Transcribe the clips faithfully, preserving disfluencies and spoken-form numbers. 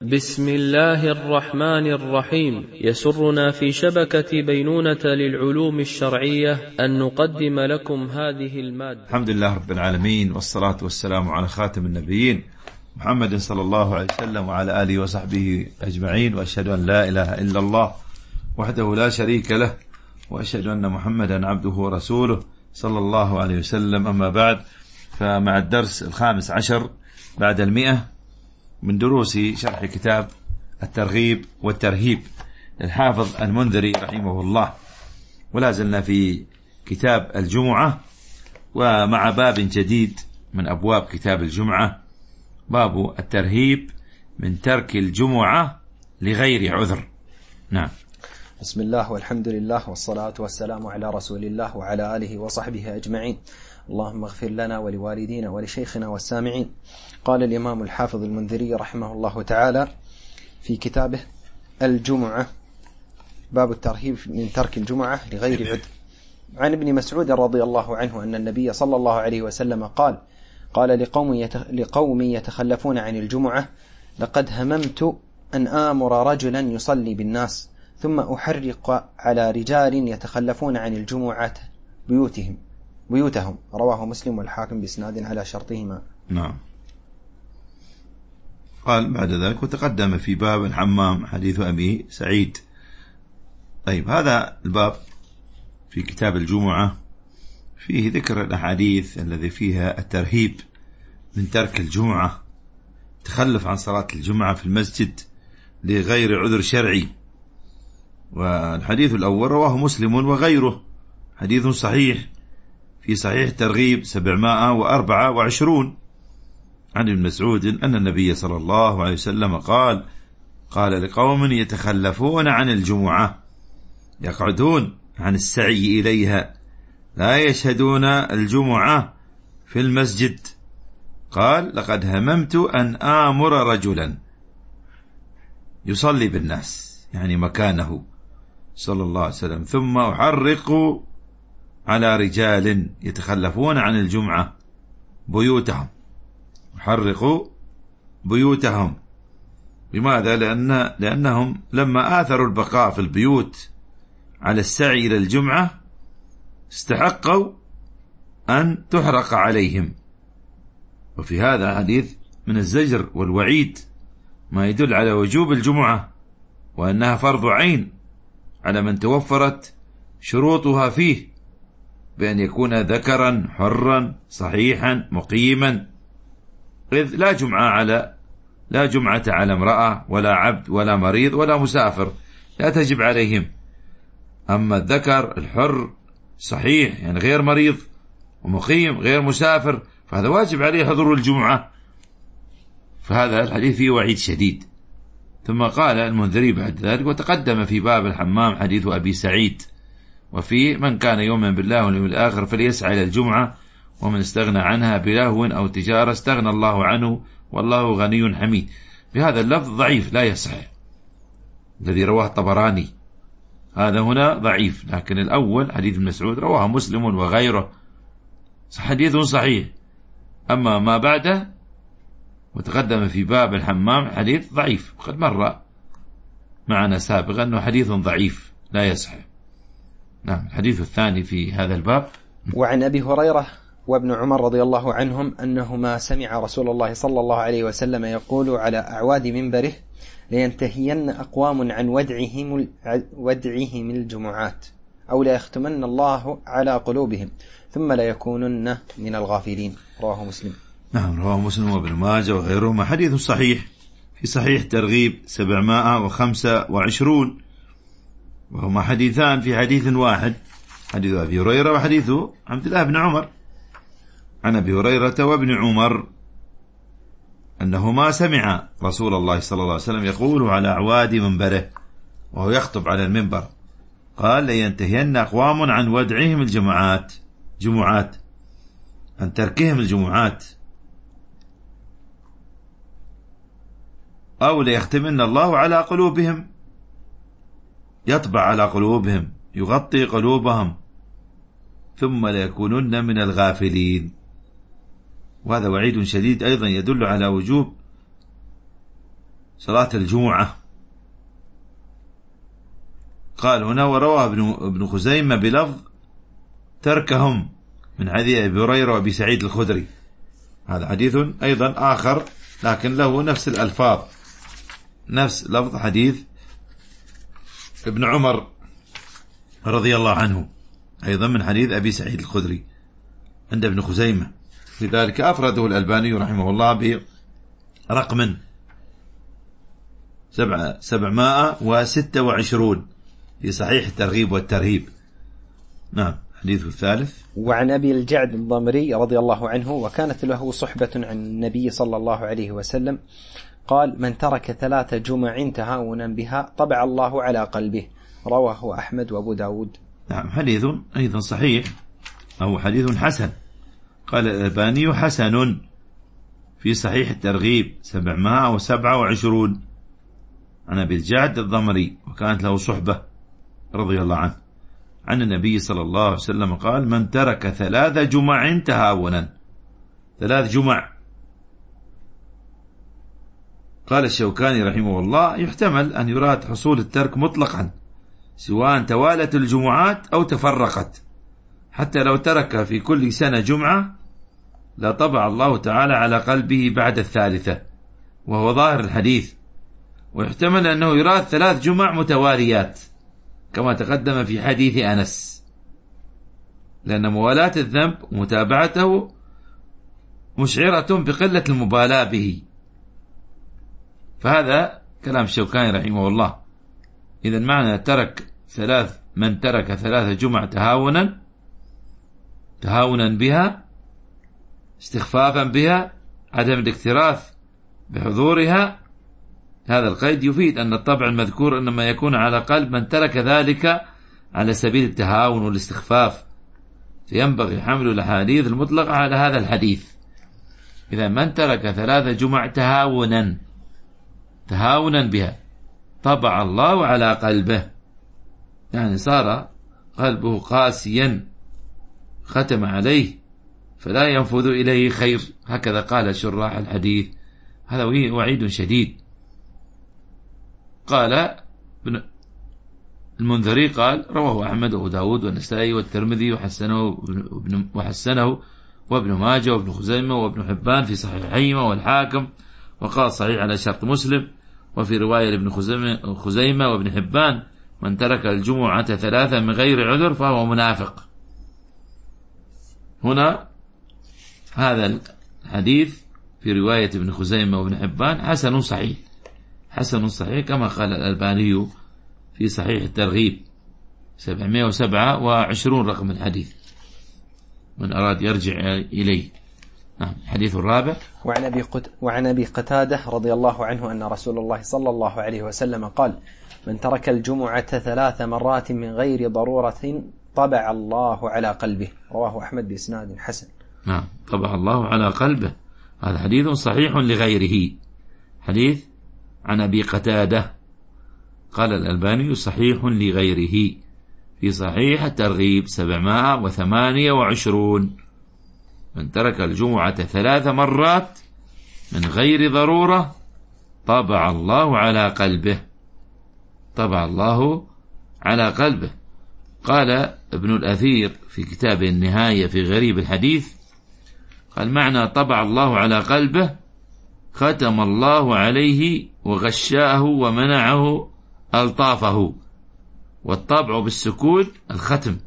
بسم الله الرحمن الرحيم. يسرنا في شبكة بينونة للعلوم الشرعية أن نقدم لكم هذه المادة. الحمد لله رب العالمين، والصلاة والسلام على خاتم النبيين محمد صلى الله عليه وسلم وعلى آله وصحبه أجمعين، وأشهد أن لا إله إلا الله وحده لا شريك له، وأشهد أن محمدا عبده ورسوله صلى الله عليه وسلم. أما بعد، فمع الدرس الخامس عشر بعد المئة من دروس شرح كتاب الترغيب والترهيب للحافظ المنذري رحمه الله، ولا زلنا في كتاب الجمعة ومع باب جديد من أبواب كتاب الجمعة، باب الترهيب من ترك الجمعة لغير عذر. نعم. بسم الله والحمد لله والصلاة والسلام على رسول الله وعلى آله وصحبه أجمعين. اللهم اغفر لنا ولوالدينا ولشيخنا والسامعين. قال الإمام الحافظ المنذري رحمه الله تعالى في كتابه الجمعة، باب الترهيب من ترك الجمعة لغير عذر. عن ابن مسعود رضي الله عنه أن النبي صلى الله عليه وسلم قال قال لقوم لقوم يتخلفون عن الجمعة: لقد هممت أن آمر رجلا يصلي بالناس ثم أحرق على رجال يتخلفون عن الجمعة بيوتهم بيوتهم رواه مسلم والحاكم بإسناد على شرطهما. نعم. قال بعد ذلك: وتقدم في باب الحمام حديث أبي سعيد. طيب، هذا الباب في كتاب الجمعة فيه ذكر الأحاديث الذي فيها الترهيب من ترك الجمعة، تخلف عن صلاة الجمعة في المسجد لغير عذر شرعي. والحديث الأول رواه مسلم وغيره، حديث صحيح في صحيح الترغيب سبعمائة وأربعة وعشرون عن ابن مسعود أن النبي صلى الله عليه وسلم قال قال لقوم يتخلفون عن الجمعة يقعدون عن السعي إليها لا يشهدون الجمعة في المسجد، قال: لقد هممت أن آمر رجلا يصلي بالناس، يعني مكانه صلى الله عليه وسلم، ثم أحرق على رجال يتخلفون عن الجمعة بيوتهم. حرقوا بيوتهم. لماذا؟ لأن لأنهم لما آثروا البقاء في البيوت على السعي إلى الجمعة استحقوا أن تحرق عليهم. وفي هذا حديث من الزجر والوعيد ما يدل على وجوب الجمعة وأنها فرض عين على من توفرت شروطها فيه، بأن يكون ذكرا حرا صحيحا مقيما، إذ لا جمعة على لا جمعة على امرأة ولا عبد ولا مريض ولا مسافر، لا تجب عليهم. أما الذكر الحر صحيح، يعني غير مريض ومقيم غير مسافر، فهذا واجب عليه حضور الجمعة. فهذا الحديث فيه وعيد شديد. ثم قال المنذري بعد ذلك: وتقدم في باب الحمام حديث أبي سعيد، وفيه: من كان يؤمن بالله واليوم الآخر فليسعى إلى الجمعة، ومن استغنى عنها بلهو أو تجارة استغنى الله عنه والله غني حميد. بهذا اللفظ ضعيف لا يصح، الذي رواه الطبراني هذا هنا ضعيف، لكن الأول حديث ابن مسعود رواه مسلم وغيره، حديث صحيح. أما ما بعده وتقدم في باب الحمام حديث ضعيف، وقد مر معنا سابقا أنه حديث ضعيف لا يصح. نعم. الحديث الثاني في هذا الباب: وعن أبي هريرة وابن عمر رضي الله عنهم أنهما سمع رسول الله صلى الله عليه وسلم يقول على أعواد منبره: لينتهين أقوام عن ودعهم ودعهم الجمعات أو لا يختمن الله على قلوبهم ثم لا يكونن من الغافلين. رواه مسلم. نعم، رواه مسلم وابن ماجه وغيرهما، حديث صحيح في صحيح ترغيب سبعمائة وخمسة وعشرون، وهما حديثان في حديث واحد، حديث أبي هريرة وحديث عبد الله بن عمر. عن أبي هريرة وابن عمر أنهما سمع رسول الله صلى الله عليه وسلم يقول على أعواد منبره وهو يخطب على المنبر، قال: لينتهين أقوام عن ودعهم الجمعات جمعات عن تركهم الجمعات أو ليختمن الله على قلوبهم، يطبع على قلوبهم، يغطي قلوبهم، ثم ليكونن من الغافلين. وهذا وعيد شديد أيضا يدل على وجوب صلاة الجمعة. قال هنا وروى ابن خزيمة بلفظ تركهم من حديث أبي هريرة وأبي سعيد الخدري. هذا حديث أيضا آخر لكن له نفس الألفاظ، نفس لفظ حديث ابن عمر رضي الله عنه، أيضا من حديث أبي سعيد الخدري عند ابن خزيمة. لذلك أفرده الألباني رحمه الله برقم سبعة سبعمائة وستة وعشرون في صحيح الترغيب والترهيب. نعم. حديث الثالث. وعن أبي الجعد الضمري رضي الله عنه وكانت له صحبة عن النبي صلى الله عليه وسلم قال من ترك ثلاث جمع تهاونا بها طبع الله على قلبه. رواه أحمد وأبو داود. نعم. حديث أيضا صحيح أو حديث حسن. قال الألباني حسن في صحيح الترغيب سبعمائة وسبعة وعشرون عن أبي الجعد الضمري وكانت له صحبة رضي الله عنه عن النبي صلى الله عليه وسلم قال من ترك ثلاث جمع تهاونا. ثلاث جمع. قال الشوكاني رحمه الله يحتمل أن يراد حصول الترك مطلقا سواء توالت الجمعات أو تفرقت، حتى لو ترك في كل سنة جمعة لطبع الله تعالى على قلبه بعد الثالثة، وهو ظاهر الحديث. ويحتمل أنه يراد ثلاث جمع متواليات كما تقدم في حديث أنس، لأن موالاة الذنب ومتابعته مشعرة بقلة المبالاة به. فهذا كلام الشوكاني رحمه الله. إذن معنى ترك ثلاث من ترك ثلاث جمع تهاونا تهاونا بها استخفافا بها عدم الاكتراث بحضورها، هذا القيد يفيد أن الطبع المذكور إنما يكون على قلب من ترك ذلك على سبيل التهاون والاستخفاف، فينبغي حمل الأحاديث المطلقة على هذا الحديث. إذا من ترك ثلاث جمع تهاونا تهاونا بها طبع الله على قلبه، يعني صار قلبه قاسيا ختم عليه فلا ينفذ إليه خير، هكذا قال شراح الحديث. هذا وعيد شديد. قال المنذري قال رواه أحمد وأبو داود والنسائي والترمذي وحسنه وحسنه وابن ماجه وابن خزيمة وابن حبان في صحيحيهما والحاكم، وقال صحيح على شرط مسلم. وفي رواية لابن خزيمة, خزيمة وابن حبان من ترك الجمعة ثلاثة من غير عذر فهو منافق. هنا هذا الحديث في رواية ابن خزيمة وابن حبان حسن صحيح، حسن صحيح كما قال الألباني في صحيح الترغيب سبعمائة وسبعة وعشرون رقم الحديث من أراد يرجع إليه. نعم. الحديث الرابع. وعن أبي قت... وعن أبي قتادة رضي الله عنه أن رسول الله صلى الله عليه وسلم قال من ترك الجمعة ثلاث مرات من غير ضرورة طبع الله على قلبه. رواه أحمد بإسناد حسن. نعم. طبع الله على قلبه. هذا حديث صحيح لغيره. حديث عن أبي قتادة قال الألباني صحيح لغيره في صحيح الترغيب سبعمائة وثمانية وعشرون من ترك الجمعة ثلاث مرات من غير ضرورة طبع الله على قلبه. طبع الله على قلبه. قال ابن الأثير في كتاب النهاية في غريب الحديث قال معنى طبع الله على قلبه ختم الله عليه وغشاه ومنعه ألطافه، والطبع بالسكون الختم،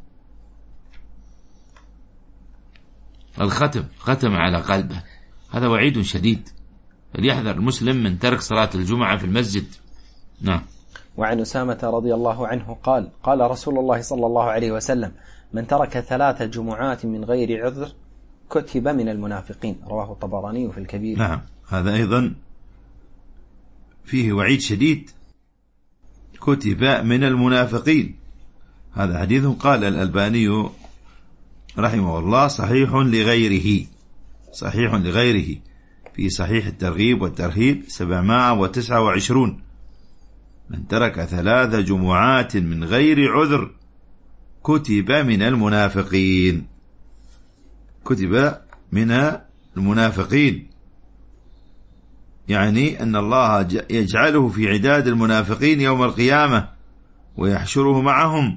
الختم ختم على قلبه. هذا وعيد شديد، فليحذر المسلم من ترك صلاة الجمعة في المسجد. نعم. وعن أسامة رضي الله عنه قال قال رسول الله صلى الله عليه وسلم من ترك ثلاث جمعات من غير عذر كتب من المنافقين. رواه الطبراني في الكبير. نعم. هذا أيضا فيه وعيد شديد، كتب من المنافقين. هذا حديث قال الألباني رحمه الله صحيح لغيره، صحيح لغيره في صحيح الترغيب والترهيب سبعمائة وتسعة وعشرون من ترك ثلاث جمعات من غير عذر كتب من المنافقين. كتب من المنافقين، يعني أن الله يجعله في عداد المنافقين يوم القيامة ويحشره معهم،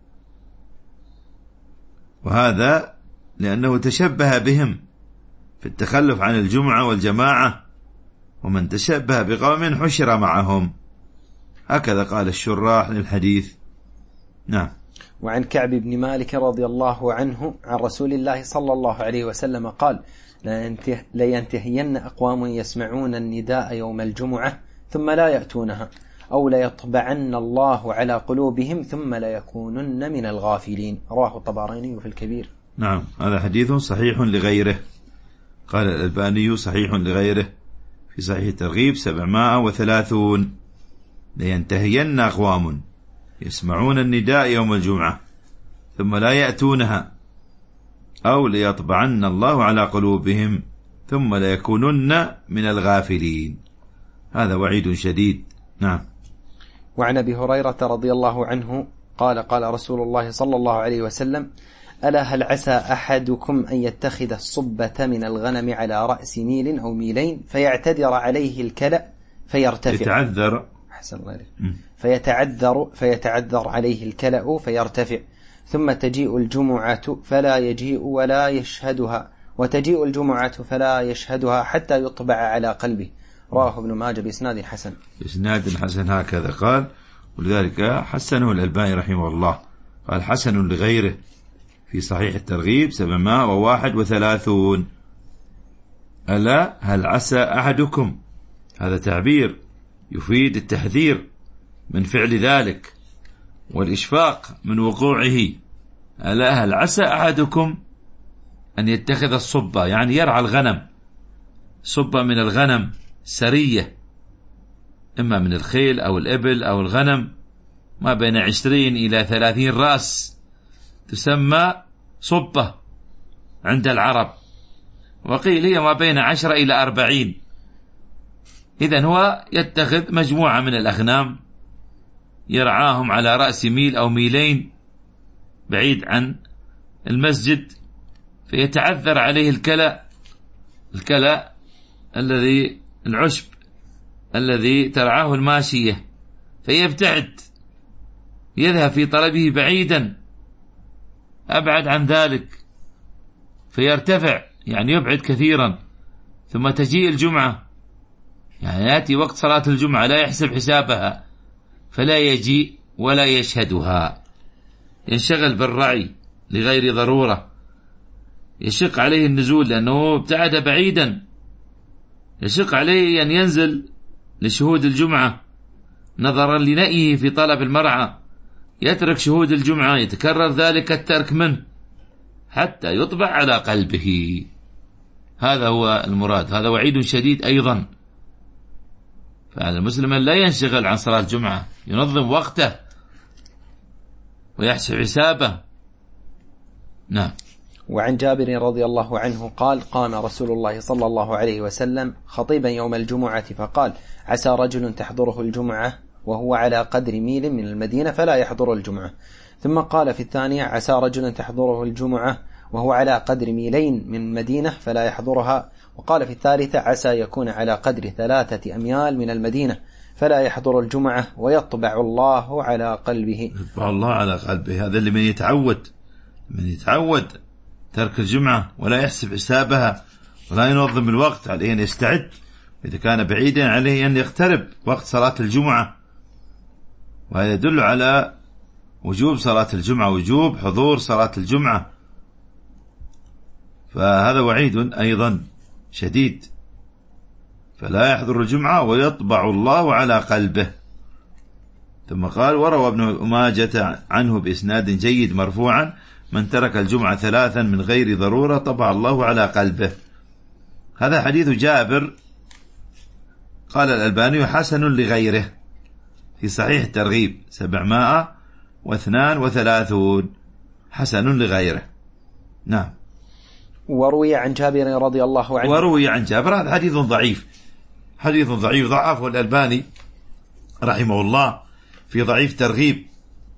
وهذا لأنه تشبه بهم في التخلف عن الجمعة والجماعة، ومن تشبه بقوم حشر معهم. هكذا قال الشراح للحديث. نعم. وعن كعب بن مالك رضي الله عنه عن رسول الله صلى الله عليه وسلم قال: لينتهين أقوام يسمعون النداء يوم الجمعة ثم لا يأتونها، أو ليطبعن الله على قلوبهم ثم ليكونن من الغافلين. رواه الطبراني في الكبير. نعم، هذا حديث صحيح لغيره. قال الألباني صحيح لغيره في صحيح الترغيب سبعمائة وثلاثون: لينتهين أقوام يسمعون النداء يوم الجمعة ثم لا يأتونها، أو ليطبعن الله على قلوبهم ثم ليكونن من الغافلين. هذا وعيد شديد. نعم. وعن أبي هريرة رضي الله عنه قال: قال رسول الله صلى الله عليه وسلم: ألا هل عسى أحدكم أن يتخذ الصبة من الغنم على رأس ميل أو ميلين فيعتذر عليه الكلأ فيرتفع. يتعذر. أحسن الله عليك. فيتعذر فيتعذر عليه الكلأ فيرتفع، ثم تجيء الجمعة فلا يجيء ولا يشهدها، وتجيء الجمعة فلا يشهدها حتى يطبع على قلبه. رواه ابن ماجه بإسناد حسن. بإسناد حسن هكذا قال، ولذلك حسنه الألباني رحمه الله، قال حسن لغيره في صحيح الترغيب سبعمائة وواحد وثلاثون. ألا هل عسى أحدكم، هذا تعبير يفيد التحذير من فعل ذلك والإشفاق من وقوعه. ألا هل عسى أحدكم أن يتخذ الصبة، يعني يرعى الغنم، صبة من الغنم سرية، إما من الخيل أو الإبل أو الغنم، ما بين عشرين إلى ثلاثين رأس، تسمى صبة عند العرب، وقيل هي ما بين عشرة إلى أربعين. إذن هو يتخذ مجموعة من الأغنام يرعاهم على رأس ميل أو ميلين بعيد عن المسجد، فيتعذر عليه الكلأ، الكلأ الذي العشب الذي ترعاه الماشية، فيبتعد، يذهب في طلبه بعيدا أبعد عن ذلك، فيرتفع يعني يبعد كثيرا. ثم تجيء الجمعة، يعني يأتي وقت صلاة الجمعة لا يحسب حسابها، فلا يجيء ولا يشهدها، ينشغل بالرعي لغير ضرورة، يشق عليه النزول لأنه ابتعد بعيدا، يشق عليه أن ينزل لشهود الجمعة نظرا لنأيه في طلب المرعى، يترك شهود الجمعة، يتكرر ذلك الترك منه حتى يطبع على قلبه. هذا هو المراد. هذا وعيد شديد أيضا. فهذا المسلم لا ينشغل عن صلاة الجمعة، ينظم وقته ويحسب حسابه. نعم. وعن جابر رضي الله عنه قال: قام رسول الله صلى الله عليه وسلم خطيبا يوم الجمعة فقال: عسى رجل تحضره الجمعة وهو على قدر ميل من المدينة فلا يحضر الجمعة. ثم قال في الثانية: عسى رجل تحضره الجمعة وهو على قدر ميلين من المدينة فلا يحضرها. وقال في الثالثة: عسى يكون على قدر ثلاثة أميال من المدينة فلا يحضر الجمعة ويطبع الله على قلبه. يطبع الله على قلبه. هذا اللي من يتعود من يتعود ترك الجمعة ولا يحسب حسابها ولا ينظم الوقت، عليه أن يستعد. إذا كان بعيدا عليه أن يقترب وقت صلاة الجمعة، وهذا يدل على وجوب صلاة الجمعة، وجوب حضور صلاة الجمعة. فهذا وعيد أيضا شديد، فلا يحضر الجمعة ويطبع الله على قلبه. ثم قال: وروى ابن ماجة عنه بإسناد جيد مرفوعا: من ترك الجمعة ثلاثا من غير ضرورة طبع الله على قلبه. هذا حديث جابر. قال الألباني حسن لغيره في صحيح الترغيب سبعمائة واثنان وثلاثون، حسن لغيره. نعم. وروي عن جابر رضي الله عنه وروي عن جابر، هذا حديث ضعيف، حديث ضعيف ضعفه الألباني رحمه الله في ضعيف ترغيب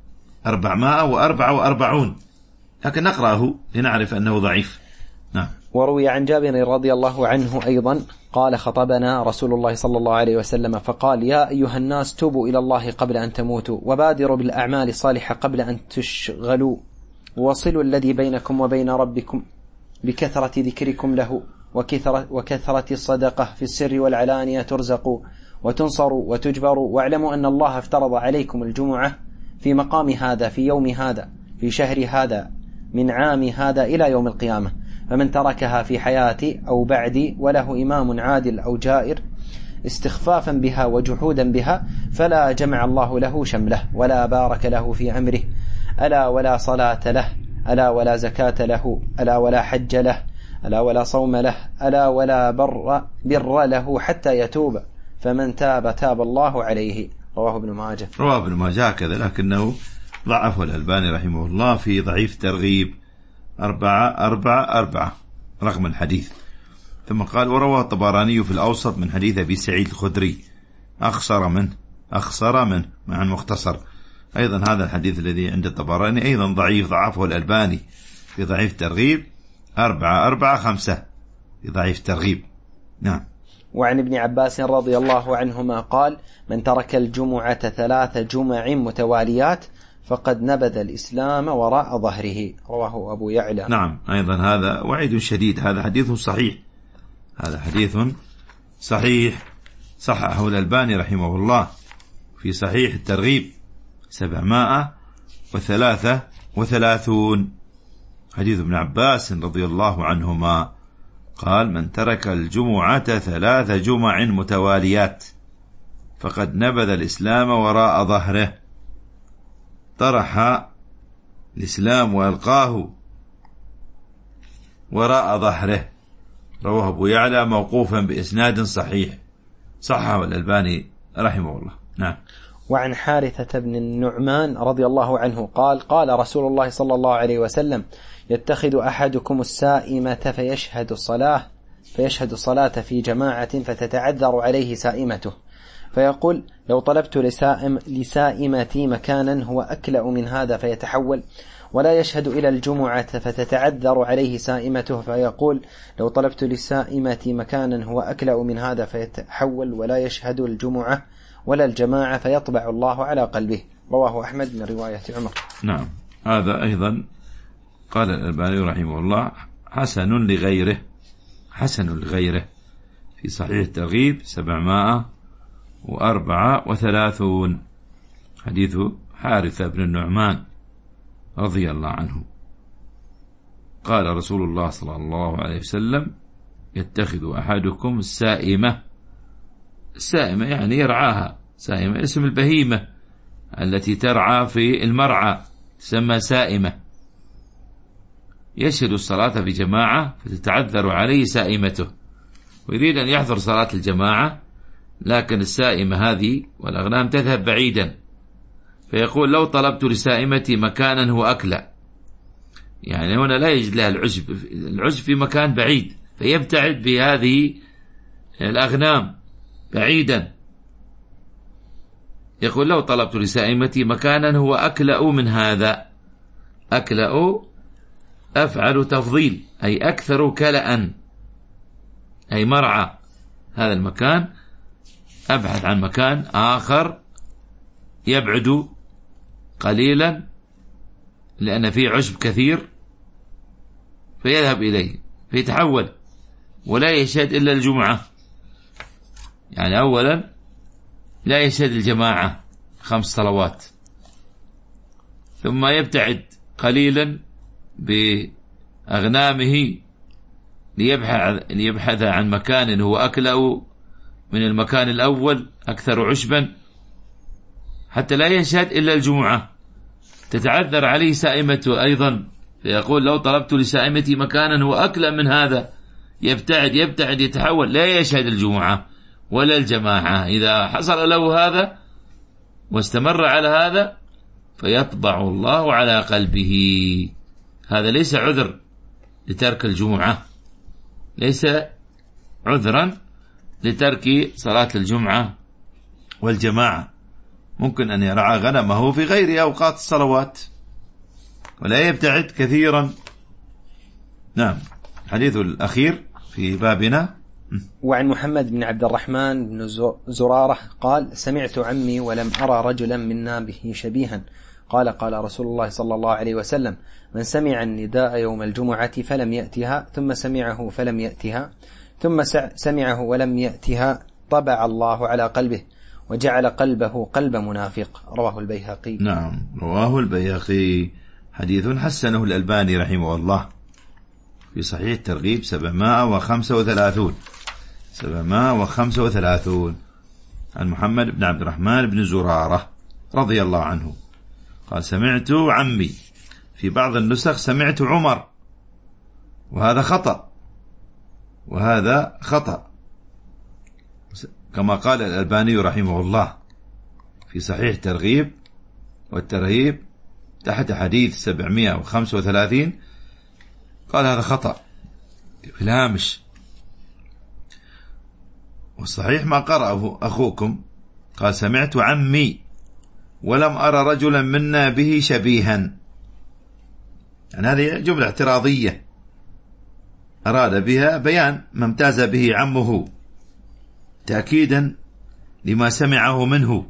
أربعمائة وأربعة وأربعون، لكن نقرأه لنعرف أنه ضعيف. نعم. وروي عن جابر رضي الله عنه أيضا قال خطبنا رسول الله صلى الله عليه وسلم فقال يا أيها الناس توبوا إلى الله قبل أن تموتوا وبادروا بالأعمال الصالحة قبل أن تشغلوا وصلوا الذي بينكم وبين ربكم بكثرة ذكركم له وكثرة, وكثرة الصدقة في السر والعلانية ترزقوا وتنصروا وتجبروا واعلموا أن الله افترض عليكم الجمعة في مقام هذا في يوم هذا في شهر هذا من عام هذا إلى يوم القيامة فمن تركها في حياتي أو بعدي وله إمام عادل أو جائر استخفافا بها وجحودا بها فلا جمع الله له شمله ولا بارك له في أمره ألا ولا صلاة له ألا ولا زكاة له ألا ولا حج له ألا ولا صوم له ألا ولا بر, بر له حتى يتوب فمن تاب تاب الله عليه. رواه ابن ماجه. رواه ابن ماجه كذا لكنه ضعفه الألباني رحمه الله في ضعيف ترغيب أربعة أربعة أربعة رقم الحديث. ثم قال وروى الطبراني في الأوسط من حديث أبي سعيد الخدري أخسر منه أخسر منه مع المختصر. أيضا هذا الحديث الذي عند الطبراني أيضا ضعيف ضعفه الألباني في ضعيف ترغيب أربعة أربعة خمسة في ضعيف ترغيب. نعم. وعن ابن عباس رضي الله عنهما قال من ترك الجمعة ثلاث جمع متواليات فقد نبذ الإسلام وراء ظهره. رواه أبو يعلى. نعم أيضا هذا وعيد شديد. هذا حديث صحيح هذا حديث صحيح صححه الألباني رحمه الله في صحيح الترغيب سبعمائة وثلاثة وثلاثون حديث ابن عباس رضي الله عنهما قال من ترك الجمعة ثلاث جمع متواليات فقد نبذ الإسلام وراء ظهره طرح الإسلام وألقاه وراء ظهره. رواه أبو يعلى موقوفا بإسناد صحيح صححه الألباني رحمه الله. نعم. وعن حارثة بن النعمان رضي الله عنه قال قال رسول الله صلى الله عليه وسلم يتخذ أحدكم السائمة فيشهد الصلاة فيشهد الصلاة في جماعة فتتعذر عليه سائمته فيقول لو طلبت لسائم لسائمتي مكانا هو أكلأ من هذا فيتحول ولا يشهد إلى الجمعة فتتعذر عليه سائمته فيقول لو طلبت لسائمتي مكانا هو أكلأ من هذا فيتحول ولا يشهد الجمعة ولا الجماعة فيطبع الله على قلبه. رواه أحمد من رواية عمر. نعم. هذا أيضا قال الألباني رحمه الله حسن لغيره حسن لغيره في صحيح الترغيب سبعمائة وأربعة وثلاثون حديث حارثة بن النعمان رضي الله عنه قال رسول الله صلى الله عليه وسلم يتخذ أحدكم السائمة. السائمة يعني يرعاها. سائمة اسم البهيمة التي ترعى في المرعى تسمى سائمة. يشهد الصلاة بجماعة فتتعذر عليه سائمته ويريد أن يحضر صلاة الجماعة لكن السائمة هذه والأغنام تذهب بعيدا فيقول لو طلبت لسائمتي مكانا هو أكلأ يعني هنا لا يجد لها العشب العشب في مكان بعيد فيبتعد بهذه الأغنام بعيدا يقول لو طلبت لسائمتي مكانا هو أكلأ من هذا. أكلأ أفعل تفضيل أي أكثر كلأ أي مرعى هذا المكان أبعد عن مكان آخر يبعد قليلا لأن فيه عشب كثير فيذهب إليه فيتحول ولا يشهد إلا الجمعة. يعني أولا لا يشهد الجماعة خمس صلوات ثم يبتعد قليلا بأغنامه ليبحث, ليبحث عن مكان هو أكلأ من المكان الأول أكثر عشبا حتى لا يشهد إلا الجمعة. تتعذر عليه سائمته أيضا فيقول لو طلبت لسائمتي مكانا هو أكلأ من هذا يبتعد يبتعد يتحول لا يشهد الجمعة ولا الجماعة. إذا حصل له هذا واستمر على هذا فيطبع الله على قلبه. هذا ليس عذر لترك الجمعة ليس عذرا لترك صلاة الجمعة والجماعة. ممكن أن يرعى غنمه في غير أوقات الصلوات ولا يبتعد كثيرا. نعم. حديث الأخير في بابنا. وعن محمد بن عبد الرحمن بن زرارة قال سمعت عمي ولم أرى رجلا منا به شبيها قال قال رسول الله صلى الله عليه وسلم من سمع النداء يوم الجمعة فلم يأتها ثم سمعه فلم يأتها ثم سمعه ولم يأتها طبع الله على قلبه وجعل قلبه قلب منافق. رواه البيهقي. نعم رواه البيهقي. حديث حسنه الألباني رحمه الله في صحيح الترغيب سبعمائة وخمسة وثلاثين سبعمائة وخمسة وثلاثين عن محمد بن عبد الرحمن بن زرارة رضي الله عنه قال سمعت عمي، في بعض النسخ سمعت عمر، وهذا خطأ وهذا خطأ كما قال الألباني رحمه الله في صحيح الترغيب والترهيب تحت حديث سبعمائة وخمسة وثلاثين قال هذا خطأ في الهامش، والصحيح ما قرأه أخوكم قال سمعت عمي ولم أرى رجلا منا به شبيها، يعني هذه جملة اعتراضية أراد بها بيان ما امتاز به عمه تأكيدا لما سمعه منه.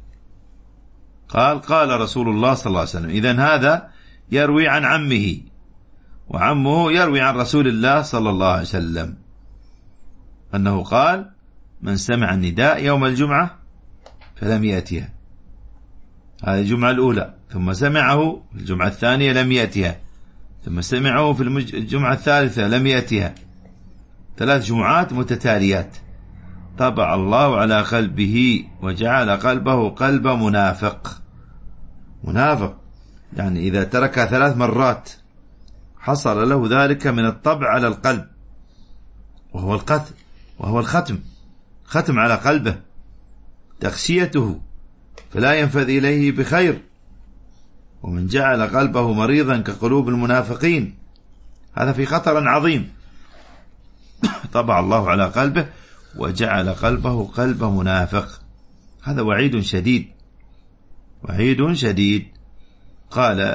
قال قال رسول الله صلى الله عليه وسلم، إذن هذا يروي عن عمه وعمه يروي عن رسول الله صلى الله عليه وسلم أنه قال من سمع النداء يوم الجمعة فلم يأتها، هذه الجمعة الأولى، ثم سمعه في الجمعة الثانية لم يأتها، ثم سمعه في الجمعة الثالثة لم يأتها، ثلاث جمعات متتاليات. طبع الله على قلبه وجعل قلبه قلب منافق. منافق يعني إذا ترك ثلاث مرات حصل له ذلك من الطبع على القلب، وهو القتل وهو الختم، ختم على قلبه، تغشيته فلا ينفذ إليه بخير. ومن جعل قلبه مريضا كقلوب المنافقين هذا في خطر عظيم. طبع الله على قلبه وجعل قلبه قلب منافق، هذا وعيد شديد، وعيد شديد. قال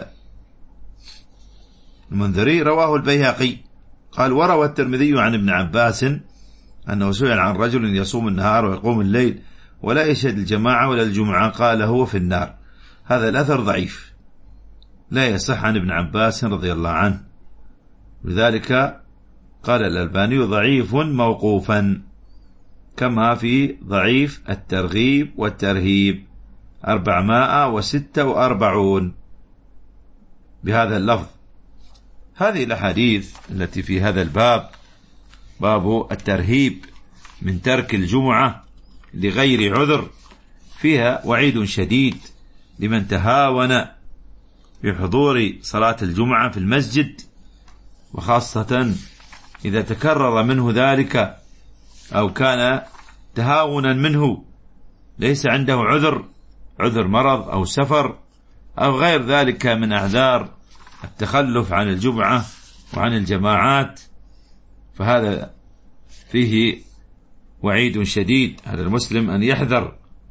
المنذري رواه البيهقي قال وروى الترمذي عن ابن عباس أنه سئل عن رجل يصوم النهار ويقوم الليل ولا يشهد الجماعة ولا الجمعة قال هو في النار. هذا الأثر ضعيف لا يصح عن ابن عباس رضي الله عنه، لذلك قال الألباني ضعيف موقوفا، كما في ضعيف الترغيب والترهيب أربعمائة وستة وأربعون بهذا اللفظ. هذه الأحاديث التي في هذا الباب، باب الترهيب من ترك الجمعة لغير عذر، فيها وعيد شديد لمن تهاون بحضور صلاة الجمعة في المسجد، وخاصة إذا تكرر منه ذلك أو كان تهاونا منه ليس عنده عذر، عذر مرض أو سفر أو غير ذلك من أعذار التخلف عن الجمعة وعن الجماعات، فهذا فيه وعيد شديد. هذا المسلم أن يحذر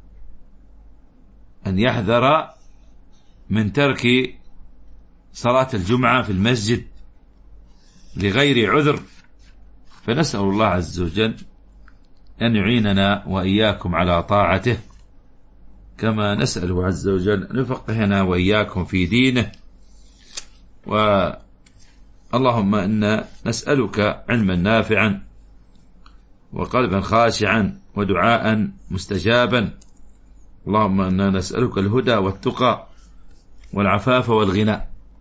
أن يحذر من ترك صلاة الجمعة في المسجد لغير عذر. فنسأل الله عز وجل أن يعيننا وإياكم على طاعته، كما نسأله عز وجل أن يفقهنا وإياكم في دينه. اللهم إنا نسألك علما نافعا وقلبا خاشعا ودعاء مستجابا. اللهم إنا نسألك الهدى والتقى والعفاف والغنى.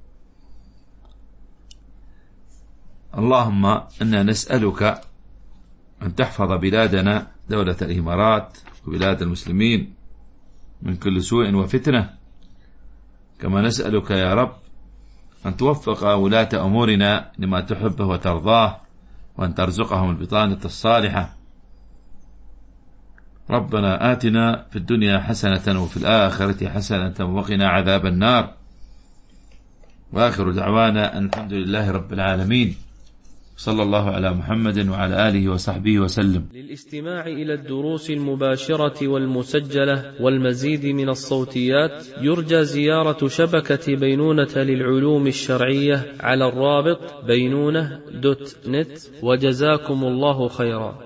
اللهم إنا نسألك أن تحفظ بلادنا دولة الإمارات وبلاد المسلمين من كل سوء وفتنة، كما نسألك يا رب أن توفق ولاة أمورنا لما تحبه وترضاه، وأن ترزقهم البطانة الصالحة. ربنا آتنا في الدنيا حسنة وفي الآخرة حسنة وقنا عذاب النار. وآخر دعوانا أن الحمد لله رب العالمين. صلى الله على محمد وعلى آله وصحبه وسلم. للاستماع إلى الدروس المباشرة والمسجلة والمزيد من الصوتيات يرجى زيارة شبكة بينونة للعلوم الشرعية على الرابط بينونة دوت نت، وجزاكم الله خيرا.